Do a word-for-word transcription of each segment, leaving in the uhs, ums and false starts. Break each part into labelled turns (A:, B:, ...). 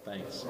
A: Thanks.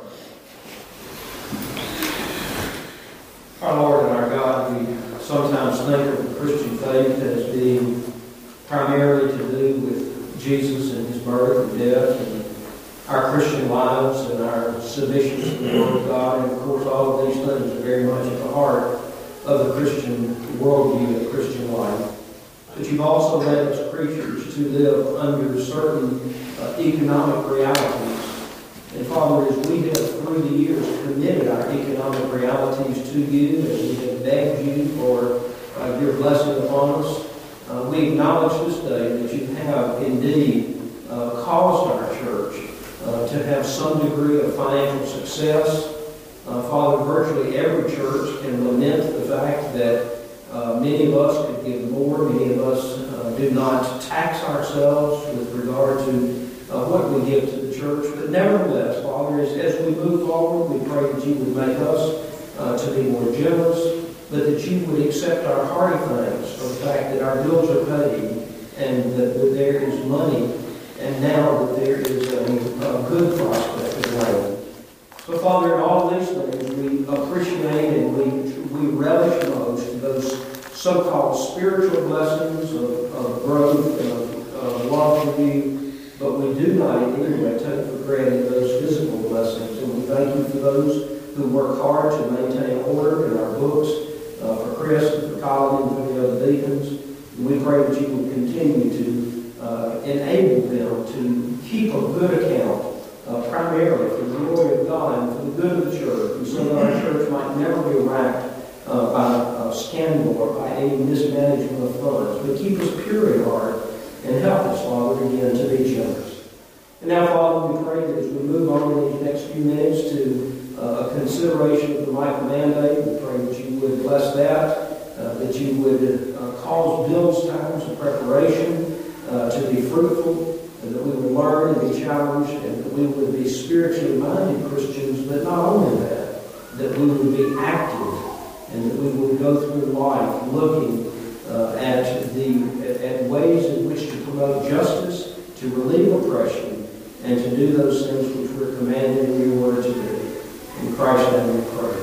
B: Our Lord and our God, we sometimes think of the Christian faith as being primarily to do with Jesus and His birth and death, and our Christian lives and our submission to the Word of God. And of course, all of these things are very much at the heart of the Christian worldview and Christian life. But you've also led us creatures to live under certain uh, economic realities. And Father, as we have through the years committed our economic realities to you, as we have begged you for uh, your blessing upon us, uh, we acknowledge this day that you have indeed uh, caused our church uh, to have some degree of financial success. Uh, Father, virtually every church can lament the fact that uh, many of us could give more, many of us uh, do not tax ourselves with regard to uh, what we give to the church. But nevertheless, Father, as, as we move forward, we pray that you would make us uh, to be more generous, but that you would accept our hearty thanks for the fact that our bills are paid and that, that there is money, and now that there is a, a good prospect of land. So, Father, in all these things, we appreciate and we, we relish most those so-called spiritual blessings of, of growth and of, of love for you, but we do not in any way take for granted those physical blessings. And we thank you for those who work hard to maintain order in our books, uh, for Chris and for Colin and for the other deacons. And we pray that you will continue to uh, enable them to keep a good account, Uh, primarily for the glory of God and for the good of the church, and so that our church might never be racked uh, by uh, scandal or by any mismanagement of funds. But keep us pure in heart and help us, Father, again, to be generous. And now, Father, we pray that as we move on in these next few minutes to uh, a consideration of the Micah mandate, we pray that you would bless that, uh, that you would uh, cause Bill's times of preparation uh, to be fruitful, and that we would learn and be challenged, and that we would be spiritually minded Christians, but not only that, that we would be active, and that we would go through life looking uh, at the at ways in which to promote justice, to relieve oppression, and to do those things which we're commanded in your word to do. In Christ's name we pray.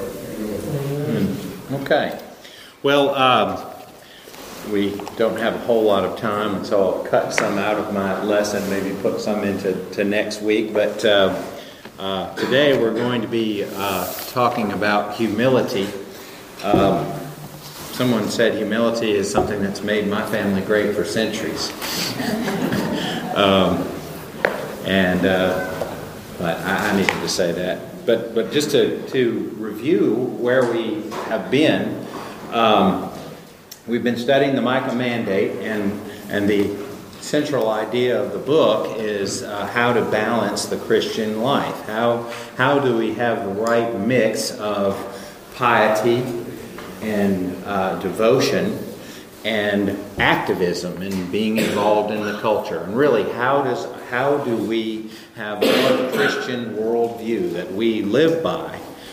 B: Amen.
A: Okay. Well, um, we don't have a whole lot of time, and so I'll cut some out of my lesson, maybe put some into to next week. But uh, uh, today we're going to be uh, talking about humility. Um, someone said humility is something that's made my family great for centuries. um, and uh, but I, I needed to say that. But but just to, to review where we have been, um, we've been studying the Micah Mandate, and, and the central idea of the book is uh, how to balance the Christian life. How, how do we have the right mix of piety and uh, devotion and activism and being involved in the culture? And really, how does how do we have a Christian worldview that we live by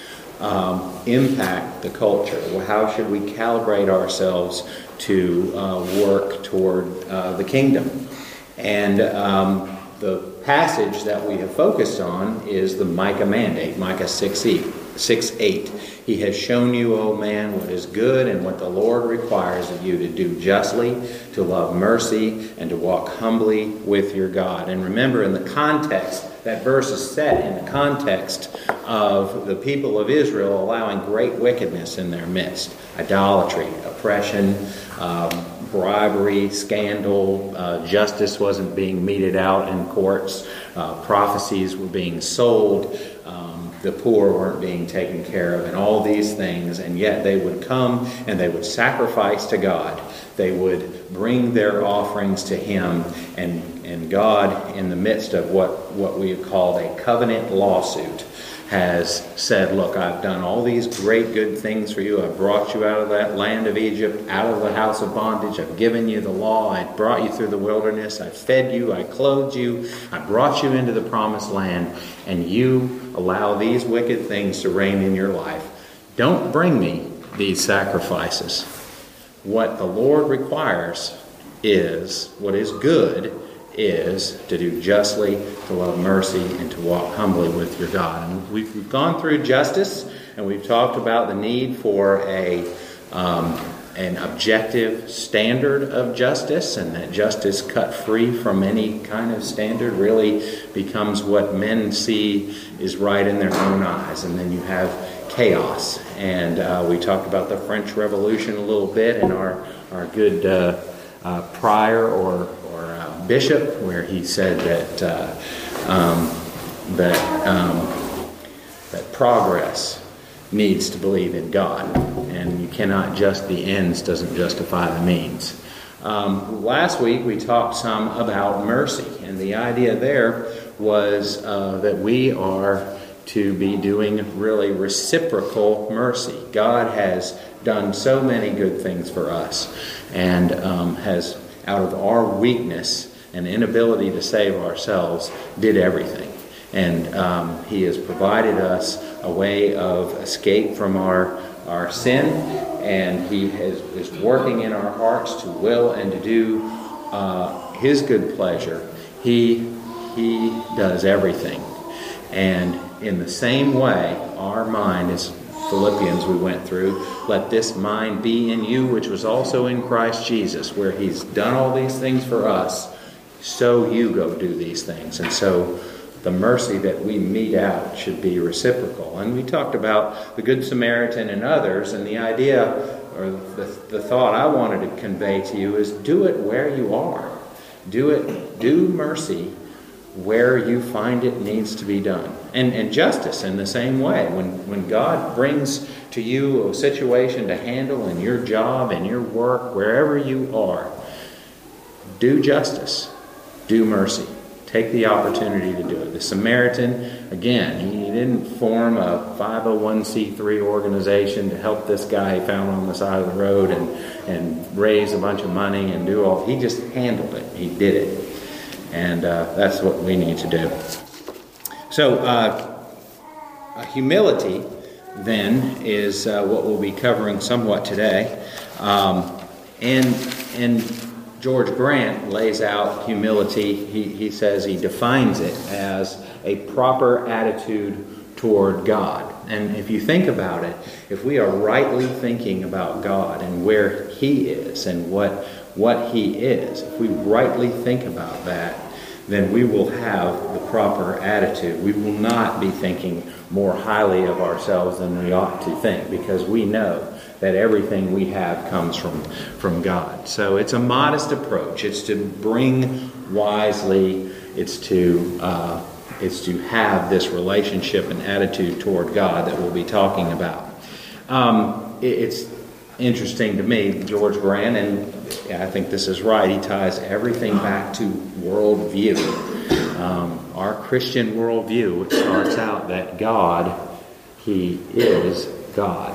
A: Um, impact the culture? Well, how should we calibrate ourselves to uh, work toward uh, the kingdom? And um, the passage that we have focused on is the Micah Mandate, Micah six eight. He has shown you, O man, what is good and what the Lord requires of you, to do justly, to love mercy, and to walk humbly with your God. And remember, in the context, that verse is set in the context of the people of Israel allowing great wickedness in their midst. Idolatry, oppression, um, bribery, scandal, uh, justice wasn't being meted out in courts, uh, prophecies were being sold, um, the poor weren't being taken care of, and all these things, and yet they would come and they would sacrifice to God. They would bring their offerings to Him, and, and God, in the midst of what, what we have called a covenant lawsuit, has said, look, I've done all these great good things for you. I've brought you out of that land of Egypt, out of the house of bondage. I've given you the law. I brought you through the wilderness. I fed you. I clothed you. I brought you into the promised land. And you allow these wicked things to reign in your life. Don't bring me these sacrifices. What the Lord requires is, what is good, is to do justly, to love mercy, and to walk humbly with your God. And we've, we've gone through justice, and we've talked about the need for a um, an objective standard of justice, and that justice cut free from any kind of standard really becomes what men see is right in their own eyes. And then you have chaos. And uh, we talked about the French Revolution a little bit in our, our good uh, uh, prior or, or uh, bishop, where he said that, uh, um, that, um, that progress needs to believe in God, and you cannot just, the ends doesn't justify the means. Um, last week we talked some about mercy, and the idea there was uh, that we are to be doing really reciprocal mercy. God has done so many good things for us, and um, has, out of our weakness and inability to save ourselves, did everything. And um, He has provided us a way of escape from our, our sin, and He has, is working in our hearts to will and to do uh, His good pleasure. He, he does everything. And in the same way, our mind, as Philippians we went through, let this mind be in you, which was also in Christ Jesus, where He's done all these things for us, so you go do these things. And so the mercy that we mete out should be reciprocal. And we talked about the Good Samaritan and others, and the idea, or the, the thought I wanted to convey to you is do it where you are. Do it, do mercy where you find it needs to be done. And, and justice in the same way. When, when God brings to you a situation to handle in your job, in your work, wherever you are, do justice. Do mercy. Take the opportunity to do it. The Samaritan, again, he didn't form a five oh one c three organization to help this guy he found on the side of the road and, and raise a bunch of money and do all. He just handled it. He did it. And uh, that's what we need to do. So, uh, humility, then, is uh, what we'll be covering somewhat today. Um, and, and George Grant lays out humility. He, he says he defines it as a proper attitude toward God. And if you think about it, if we are rightly thinking about God and where He is and what, what He is, if we rightly think about that, then we will have the proper attitude. We will not be thinking more highly of ourselves than we ought to think, because we know that everything we have comes from, from God. So it's a modest approach. It's to bring wisely. It's to uh, it's to have this relationship and attitude toward God that we'll be talking about. Um, it, it's interesting to me, George Grant, and I think this is right, he ties everything back to worldview. Um, our Christian worldview, it starts out that God, He is God.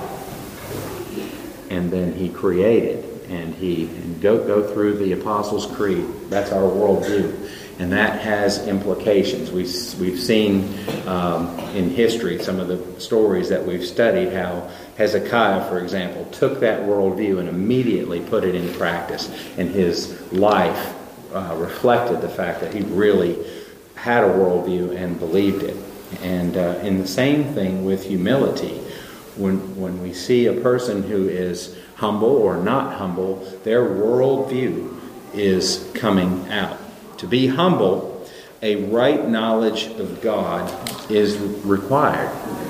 A: And then He created, and He and go go through the Apostles' Creed. That's our worldview, and that has implications. We've we've seen um, in history some of the stories that we've studied how Hezekiah, for example, took that worldview and immediately put it in practice, and his life uh, reflected the fact that he really had a worldview and believed it. And uh, in the same thing with humility. When when we see a person who is humble or not humble, their worldview is coming out. To be humble, a right knowledge of God is required.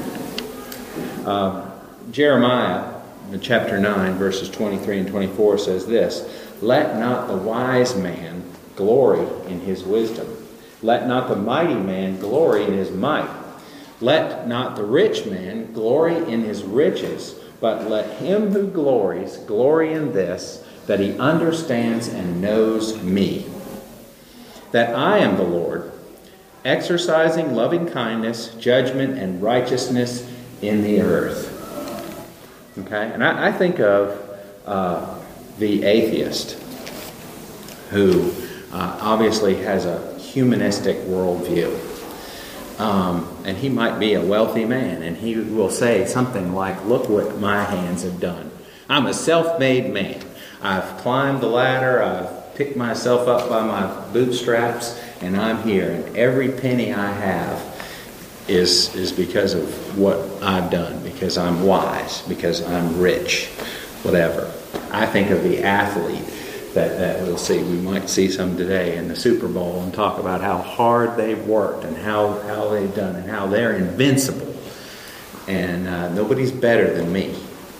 A: Uh, Jeremiah, in chapter nine, verses twenty-three and twenty-four says this, "Let not the wise man glory in his wisdom. Let not the mighty man glory in his might. Let not the rich man glory in his riches, but let him who glories glory in this, that he understands and knows me, that I am the Lord, exercising loving kindness, judgment, and righteousness in the earth." Okay, and I, I think of uh, the atheist who uh, obviously has a humanistic worldview. Um, and he might be a wealthy man, and he will say something like, "Look what my hands have done. I'm a self-made man. I've climbed the ladder. I've picked myself up by my bootstraps, and I'm here. And every penny I have is is because of what I've done, because I'm wise, because I'm rich, whatever. I think of the athlete that, that we'll see. We might see some today in the Super Bowl and talk about how hard they've worked and how, how they've done and how they're invincible. And uh, nobody's better than me.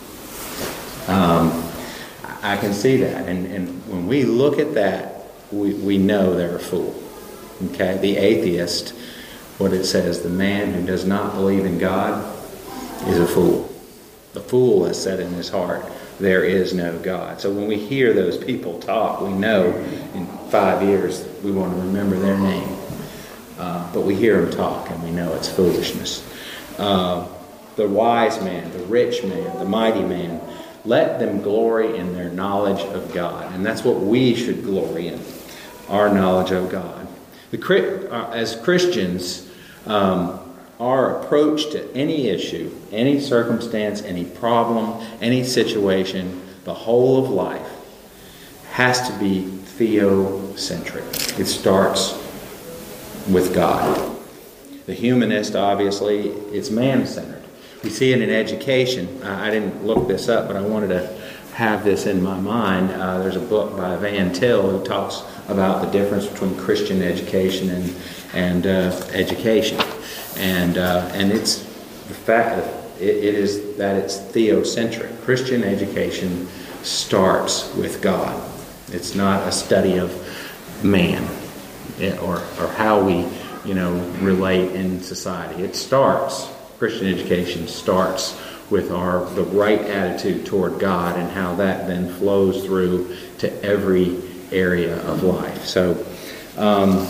A: Um, I can see that. And, and when we look at that, we, we know they're a fool. Okay? The atheist, what it says, the man who does not believe in God is a fool. The fool has said in his heart, there is no God. So when we hear those people talk, we know in five years we want to remember their name. Uh, but we hear them talk and we know it's foolishness. Uh, the wise man, the rich man, the mighty man, let them glory in their knowledge of God. And that's what we should glory in, our knowledge of God. The, uh, as Christians, um, our approach to any issue, any circumstance, any problem, any situation, the whole of life has to be theocentric. It starts with God. The humanist, obviously, is man-centered. We see it in education. I didn't look this up, but I wanted to have this in my mind. Uh, there's a book by Van Til who talks about the difference between Christian education and, and uh, education. And uh, and it's the fact that it, it is that it's theocentric. Christian education starts with God. It's not a study of man or or how we, you know, relate in society. It starts. Christian education starts with our the right attitude toward God and how that then flows through to every area of life. So. Um,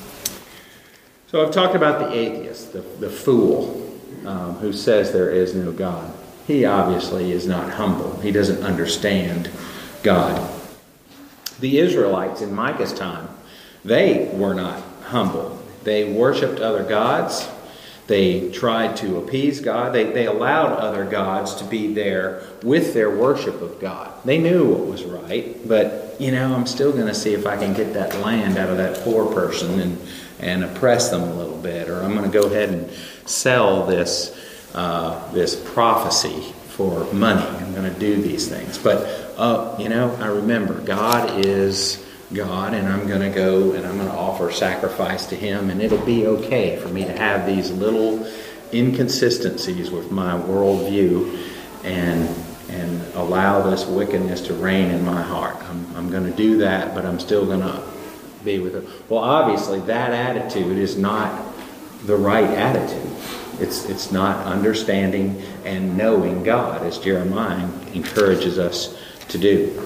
A: So I've talked about the atheist, the, the fool um, who says there is no God. He obviously is not humble. He doesn't understand God. The Israelites in Micah's time, they were not humble. They worshipped other gods. They tried to appease God. They, they allowed other gods to be there with their worship of God. They knew what was right, but, you know, I'm still going to see if I can get that land out of that poor person and and oppress them a little bit, or I'm going to go ahead and sell this uh, this prophecy for money. I'm going to do these things. But, uh, you know, I remember God is God, and I'm going to go and I'm going to offer sacrifice to Him, and it'll be okay for me to have these little inconsistencies with my worldview and and allow this wickedness to reign in my heart. I'm, I'm going to do that, but I'm still going to be with it. Well, obviously, that attitude is not the right attitude. It's it's not understanding and knowing God, as Jeremiah encourages us to do.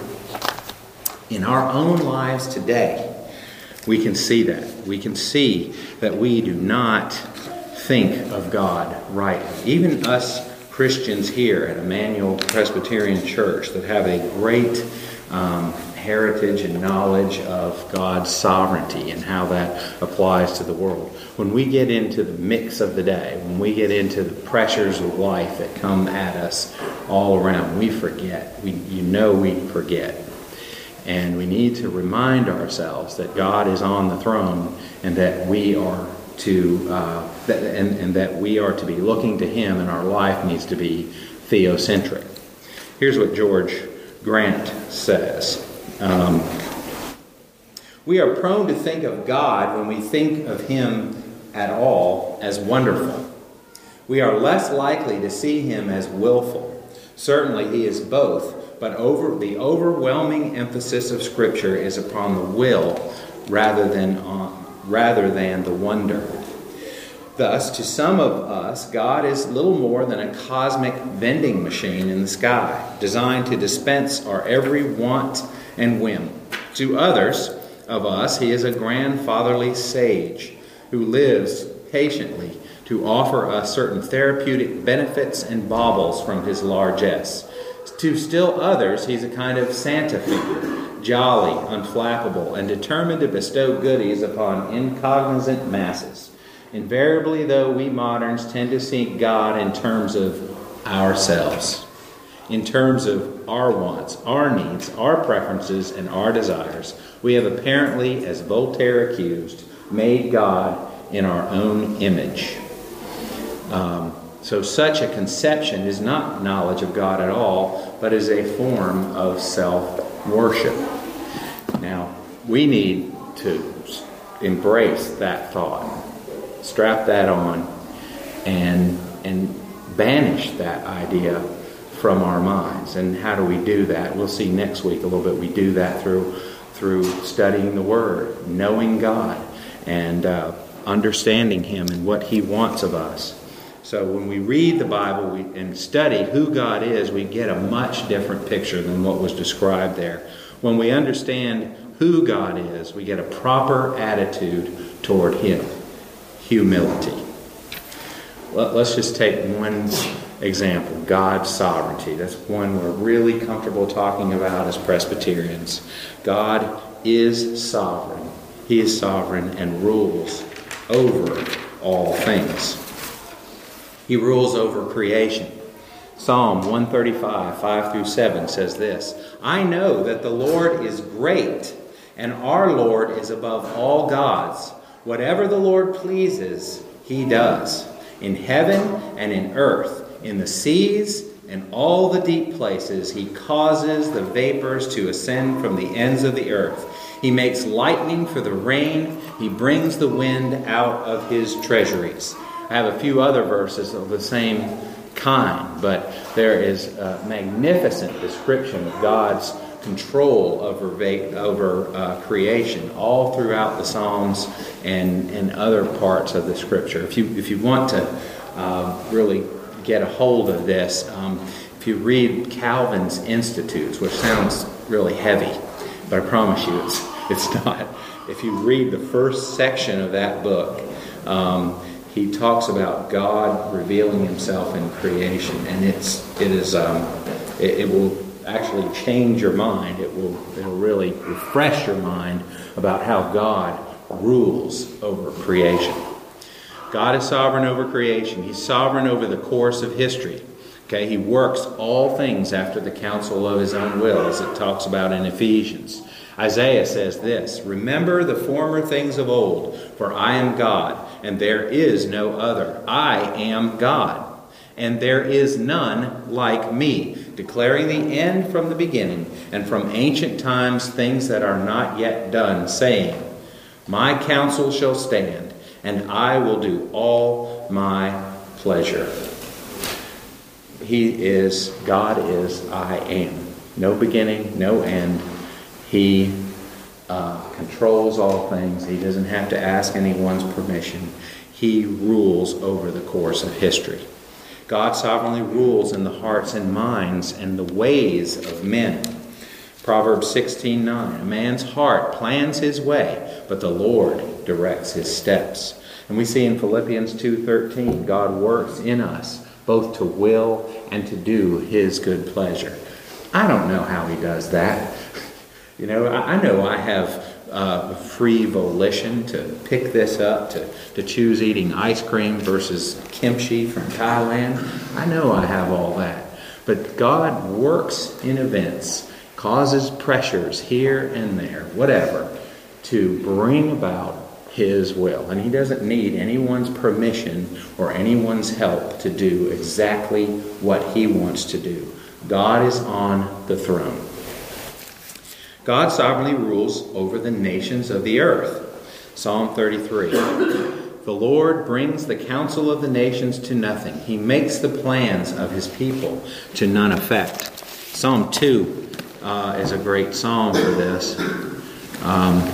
A: In our own lives today, we can see that. We can see that we do not think of God rightly. Even us Christians here at Emmanuel Presbyterian Church that have a great um, heritage and knowledge of God's sovereignty and how that applies to the world. When we get into the mix of the day, when we get into the pressures of life that come at us all around, we forget. We, you know we forget. And we need to remind ourselves that God is on the throne and that we are to uh, that, and, and that we are to be looking to Him, and our life needs to be theocentric. Here's what George Grant says. Um, we are prone to think of God when we think of Him at all as wonderful. We are less likely to see Him as willful. Certainly He is both, but over the overwhelming emphasis of Scripture is upon the will rather than on, rather than the wonder. Thus, to some of us, God is little more than a cosmic vending machine in the sky, designed to dispense our every want and whim. To others of us, He is a grandfatherly sage who lives patiently to offer us certain therapeutic benefits and baubles from His largesse. To still others, He's a kind of Santa figure, jolly, unflappable, and determined to bestow goodies upon incognizant masses. Invariably, though, we moderns tend to see God in terms of ourselves. in terms of our wants, our needs, our preferences, and our desires, we have apparently, as Voltaire accused, made God in our own image. Um, so such a conception is not knowledge of God at all, but is a form of self-worship. Now, we need to embrace that thought, strap that on, and and banish that idea from our minds. And how do we do that? We'll see next week a little bit. We do that through through studying the Word, knowing God, and uh, understanding Him and what He wants of us. So when we read the Bible we, and study who God is, we get a much different picture than what was described there. When we understand who God is, we get a proper attitude toward Him. Humility. Let's just take one example, God's sovereignty. That's one we're really comfortable talking about as Presbyterians. God is sovereign. He is sovereign and rules over all things. He rules over creation. Psalm one thirty-five, five through seven says this, I know that the Lord is great, and our Lord is above all gods. Whatever the Lord pleases, He does. In heaven and in earth, in the seas and all the deep places, He causes the vapors to ascend from the ends of the earth. He makes lightning for the rain. He brings the wind out of His treasuries. I have a few other verses of the same kind, but there is a magnificent description of God's control over over uh, creation all throughout the Psalms and, and other parts of the Scripture. If you if you want to uh, really get a hold of this, um, if you read Calvin's Institutes, which sounds really heavy, but I promise you it's it's not. If you read the first section of that book, um, he talks about God revealing Himself in creation, and it's it is um, it, it will actually change your mind. It will it'll really refresh your mind about how God rules over creation. God is sovereign over creation. He's sovereign over the course of history. Okay, He works all things after the counsel of His own will, as it talks about in Ephesians. Isaiah says this, remember the former things of old, for I am God, and there is no other. I am God, and there is none like me, declaring the end from the beginning, and from ancient times things that are not yet done, saying, my counsel shall stand, and I will do all my pleasure. He is, God is, I am. No beginning, no end. He uh, controls all things. He doesn't have to ask anyone's permission. He rules over the course of history. God sovereignly rules in the hearts and minds and the ways of men. Proverbs sixteen nine, a man's heart plans his way, but the Lord directs his steps. And we see in Philippians two thirteen, God works in us both to will and to do His good pleasure. I don't know how He does that. You know, I, I know I have uh, free volition to pick this up, to, to choose eating ice cream versus kimchi from Thailand. I know I have all that. But God works in events, causes pressures here and there, whatever, to bring about His will. And He doesn't need anyone's permission or anyone's help to do exactly what He wants to do. God is on the throne. God sovereignly rules over the nations of the earth. Psalm thirty-three. The Lord brings the counsel of the nations to nothing. He makes the plans of His people to none effect. Psalm two uh, is a great psalm for this. Um,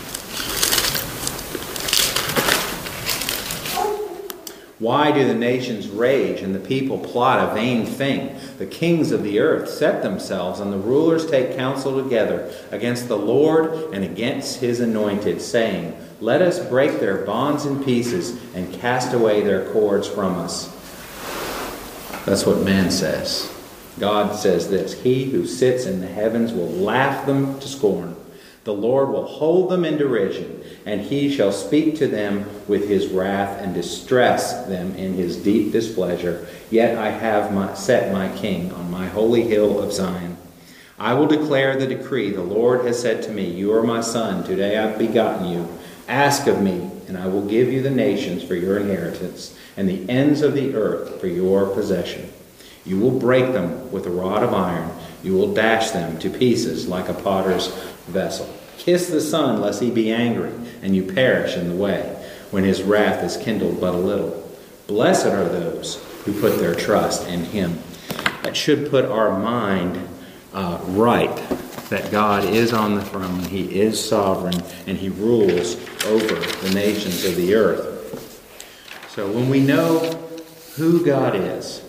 A: Why do the nations rage and the people plot a vain thing? The kings of the earth set themselves, and the rulers take counsel together against the Lord and against His anointed, saying, let us break their bonds in pieces and cast away their cords from us. That's what man says. God says this, He who sits in the heavens will laugh them to scorn. The Lord will hold them in derision, and he shall speak to them with his wrath and distress them in his deep displeasure. Yet I have my, set my king on my holy hill of Zion. I will declare the decree. The Lord has said to me, you are my son. Today I have begotten you. Ask of me, and I will give you the nations for your inheritance, and the ends of the earth for your possession. You will break them with a rod of iron. You will dash them to pieces like a potter's vessel. Kiss the Son, lest he be angry, and you perish in the way, when his wrath is kindled but a little. Blessed are those who put their trust in him. That should put our mind uh, right, that God is on the throne, he is sovereign, and he rules over the nations of the earth. So when we know who God is,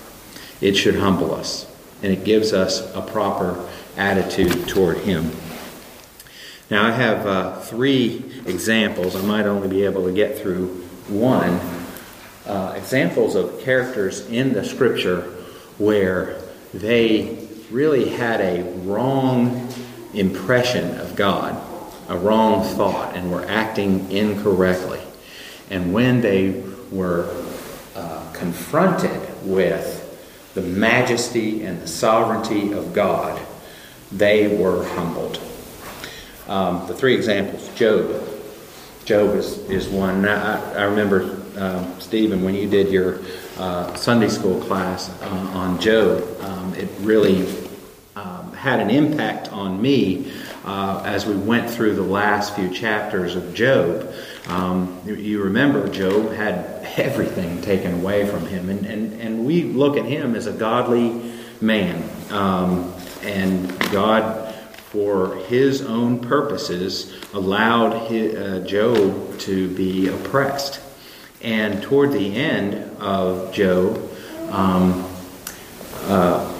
A: it should humble us, and it gives us a proper attitude toward him. Now I have uh, three examples. I might only be able to get through one. Uh, examples of characters in the Scripture where they really had a wrong impression of God, a wrong thought, and were acting incorrectly. And when they were uh, confronted with the majesty and the sovereignty of God, they were humbled. Um, the three examples, Job. Job is, is one. I, I remember, um, Stephen, when you did your uh, Sunday school class uh, on Job, um, it really um, had an impact on me uh, as we went through the last few chapters of Job. Um, you, you remember Job had everything taken away from him, and, and, and we look at him as a godly man, um, and God, for his own purposes, allowed his, uh, Job to be oppressed. And toward the end of Job, um, uh,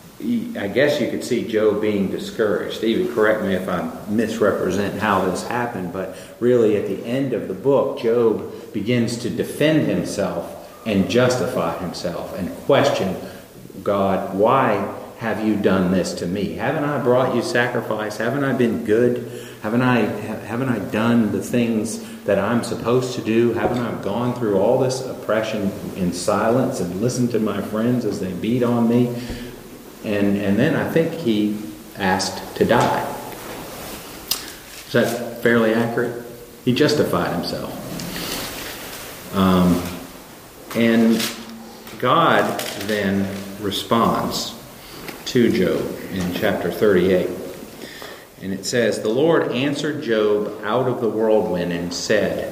A: I guess you could see Job being discouraged. Stephen, correct me if I misrepresent how this happened, but really at the end of the book, Job begins to defend himself and justify himself and question God, why have you done this to me? Haven't I brought you sacrifice? Haven't I been good? Haven't I haven't I done the things that I'm supposed to do? Haven't I gone through all this oppression in silence and listened to my friends as they beat on me? And and then I think he asked to die. Is that fairly accurate? He justified himself. Um, and God then responds to Job in chapter thirty-eight. And it says, the Lord answered Job out of the whirlwind and said,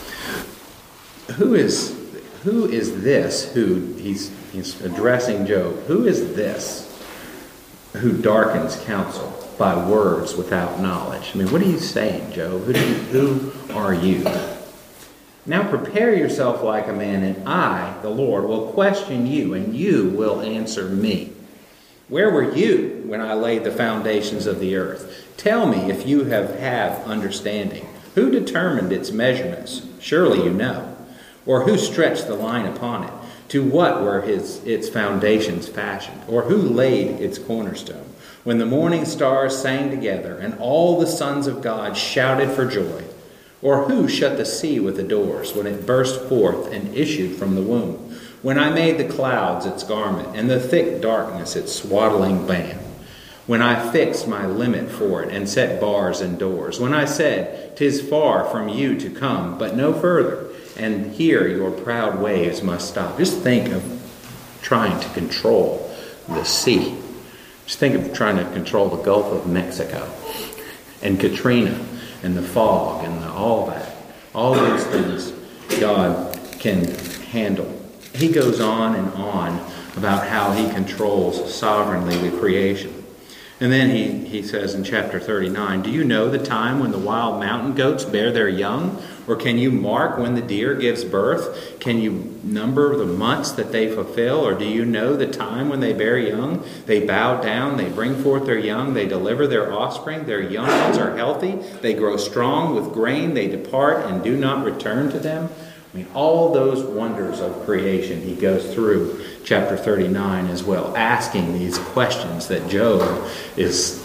A: Who is who is this who, he's, he's addressing Job, who is this who darkens counsel by words without knowledge? I mean, what are you saying, Job? Who, do you, who are you? Now prepare yourself like a man, and I, the Lord, will question you, and you will answer me. Where were you when I laid the foundations of the earth? Tell me if you have, have understanding. Who determined its measurements? Surely you know. Or who stretched the line upon it? To what were his, its foundations fashioned? Or who laid its cornerstone? When the morning stars sang together, and all the sons of God shouted for joy. Or who shut the sea with the doors when it burst forth and issued from the womb? When I made the clouds its garment, and the thick darkness its swaddling band. When I fixed my limit for it, and set bars and doors. When I said, 'Tis far from you to come, but no further, and here your proud waves must stop. Just think of trying to control the sea. Just think of trying to control the Gulf of Mexico, and Katrina, and the fog, and the, all that. All these things God can handle. He goes on and on about how he controls sovereignly the creation. And then he, he says in chapter thirty-nine, Do you know the time when the wild mountain goats bear their young? Or can you mark when the deer gives birth? Can you number the months that they fulfill? Or do you know the time when they bear young? They bow down, they bring forth their young, they deliver their offspring. Their young ones are healthy, they grow strong with grain, they depart and do not return to them. I mean, all those wonders of creation he goes through chapter thirty-nine as well, asking these questions that Job is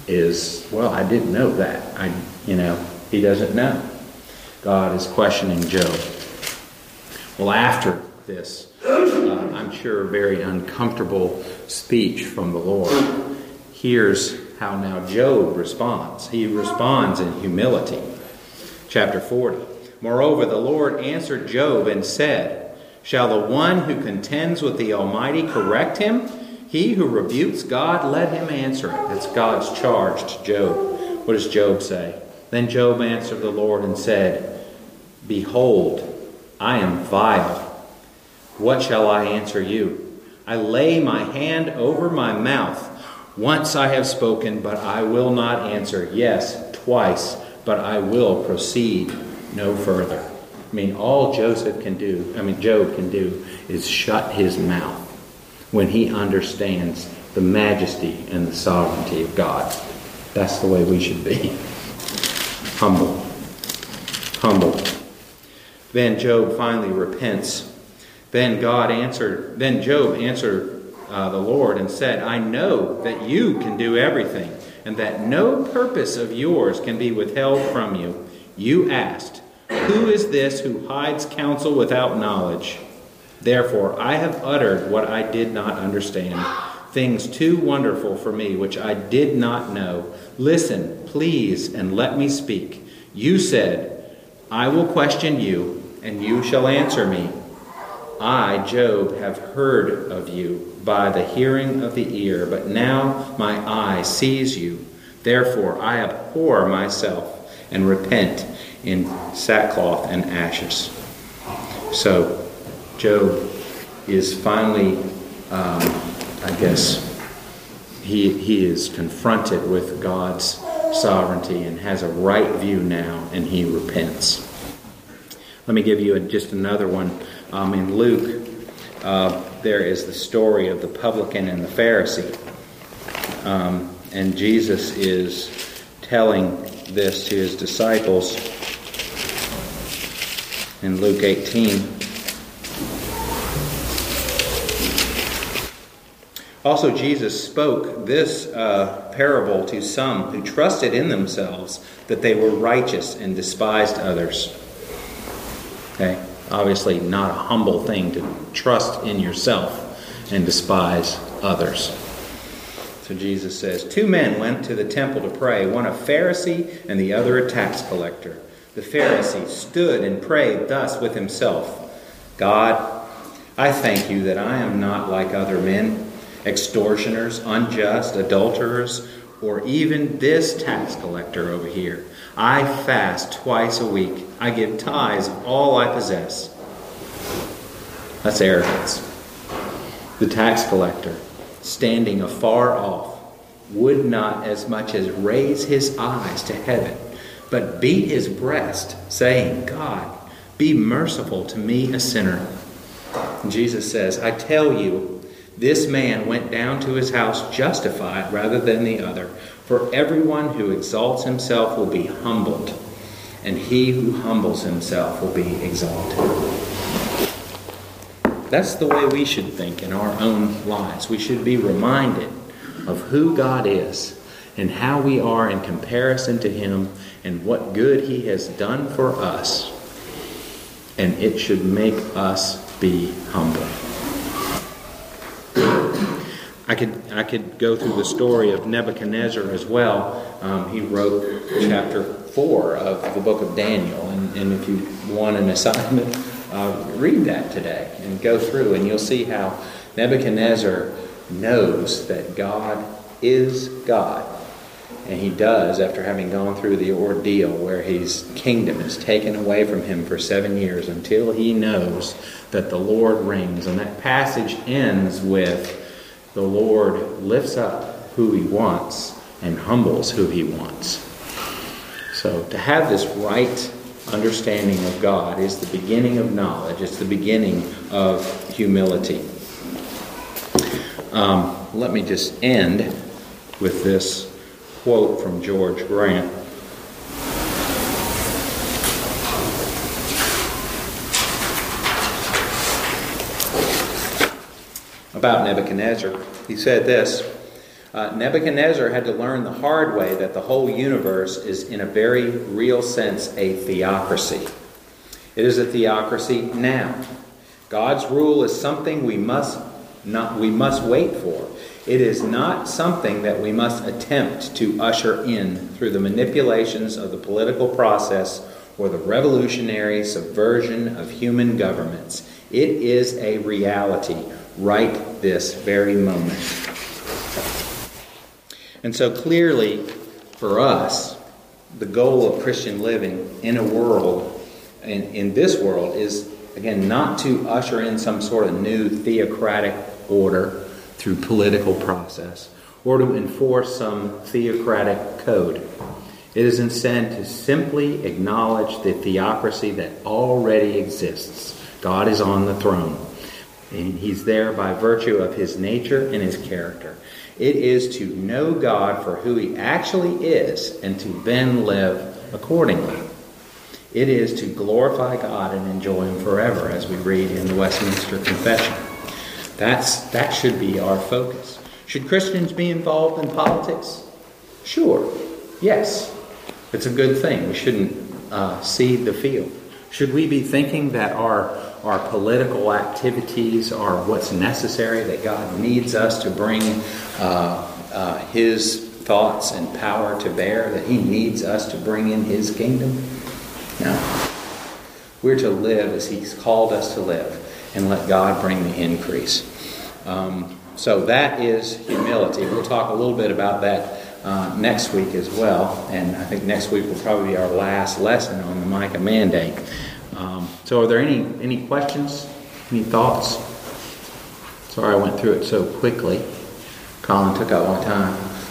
A: is, well, I didn't know that. I, you know, he doesn't know. God is questioning Job. Well, after this, uh, I'm sure very uncomfortable speech from the Lord, here's how now Job responds. He responds in humility. Chapter forty. Moreover, the Lord answered Job and said, shall the one who contends with the Almighty correct him? He who rebukes God, let him answer it. That's God's charge to Job. What does Job say? Then Job answered the Lord and said, behold, I am vile. What shall I answer you? I lay my hand over my mouth. Once I have spoken, but I will not answer. Yes, twice, but I will proceed no further. I mean, all Joseph can do, I mean, Job can do is shut his mouth when he understands the majesty and the sovereignty of God. That's the way we should be. Humble. Humble. Then Job finally repents. Then God answered, then Job answered uh, the Lord and said, I know that you can do everything, and that no purpose of yours can be withheld from you. You asked, who is this who hides counsel without knowledge? Therefore I have uttered what I did not understand, things too wonderful for me, which I did not know. Listen, please, and let me speak. You said, I will question you, and you shall answer me. I, Job, have heard of you by the hearing of the ear, but now my eye sees you. Therefore I abhor myself and repent in sackcloth and ashes. So Job is finally, um, I guess, he, he is confronted with God's sovereignty and has a right view now, and he repents. Let me give you a, just another one. Um, in Luke, uh, there is the story of the publican and the Pharisee. Um, and Jesus is telling this to his disciples in Luke eighteen. Also, Jesus spoke this uh, parable to some who trusted in themselves that they were righteous and despised others. Okay? Obviously not a humble thing to trust in yourself and despise others. So Jesus says, two men went to the temple to pray, one a Pharisee and the other a tax collector. The Pharisee stood and prayed thus with himself, God, I thank you that I am not like other men, extortioners, unjust, adulterers, or even this tax collector over here. I fast twice a week. I give tithes of all I possess. That's arrogance. The tax collector, standing afar off, would not as much as raise his eyes to heaven, but beat his breast, saying, God, be merciful to me, a sinner. And Jesus says, I tell you, this man went down to his house justified rather than the other. For everyone who exalts himself will be humbled, and he who humbles himself will be exalted. That's the way we should think in our own lives. We should be reminded of who God is and how we are in comparison to him and what good he has done for us. And it should make us be humble. I could I could go through the story of Nebuchadnezzar as well. Um, he wrote chapter four of the book of Daniel. And, and if you want an assignment, uh, read that today and go through. And you'll see how Nebuchadnezzar knows that God is God. And he does after having gone through the ordeal where his kingdom is taken away from him for seven years until he knows that the Lord reigns. And that passage ends with the Lord lifts up who he wants and humbles who he wants. So to have this right understanding of God is the beginning of knowledge. It's the beginning of humility. Um, let me just end with this quote from George Grant. About Nebuchadnezzar. He said this, Uh, Nebuchadnezzar had to learn the hard way that the whole universe is, in a very real sense, a theocracy. It is a theocracy now. God's rule is something we must not we must wait for. It is not something that we must attempt to usher in through the manipulations of the political process or the revolutionary subversion of human governments. It is a reality right this very moment. And so clearly, for us, the goal of Christian living in a world, in, in this world, is, again, not to usher in some sort of new theocratic order through political process, or to enforce some theocratic code. It is instead to simply acknowledge the theocracy that already exists. God is on the throne, and He's there by virtue of His nature and His character. It is to know God for who He actually is and to then live accordingly. It is to glorify God and enjoy Him forever, as we read in the Westminster Confession. That's, that should be our focus. Should Christians be involved in politics? Sure. Yes. It's a good thing. We shouldn't uh, seed the field. Should we be thinking that our, our political activities are what's necessary, that God needs us to bring uh, uh, His thoughts and power to bear, that He needs us to bring in His kingdom? No. We're to live as He's called us to live and let God bring the increase. Um, so that is humility. We'll talk a little bit about that uh, next week as well. And I think next week will probably be our last lesson on the Micah mandate. Um, so are there any, any questions? Any thoughts? Sorry I went through it so quickly. Colin took up my time.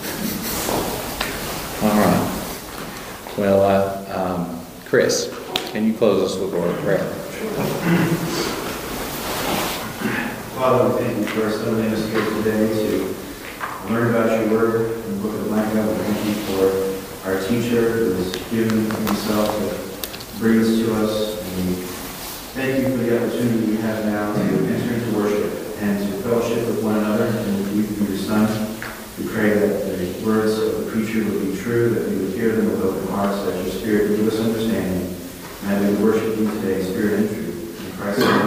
A: All right. Well, uh, um, Chris, can you close us with a word of prayer?
C: Father, we thank You for assembling us here today to learn about Your Word in the book of Micah. We thank You for our teacher who has given Himself to bring this to us. And we thank You for the opportunity we have now to enter into worship and to fellowship with one another and with You through Your Son. We pray that the words of the preacher would be true, that we would hear them with open hearts, that Your Spirit would give us understanding, and that we would worship You today, Spirit and truth. In Christ's name.